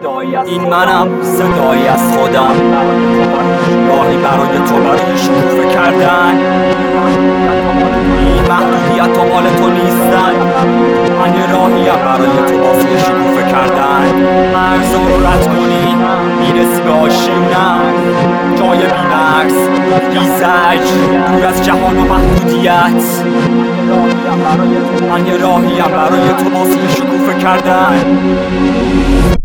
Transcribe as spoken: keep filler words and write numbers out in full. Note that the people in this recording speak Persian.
این منم، صدایی از خودم، راهی برای تو برای شکوفه کردن. این محدودیت ها مال تو نیستن، من یه راهیم برای تو واسه شکوفه کردن. مرزا رو رد کنی میرسی به آشیونم، جای بی‌مرز بی‌زجر دور از جهان و محدودیت. من یه راهیم برای تو واسه شکوفه کردن.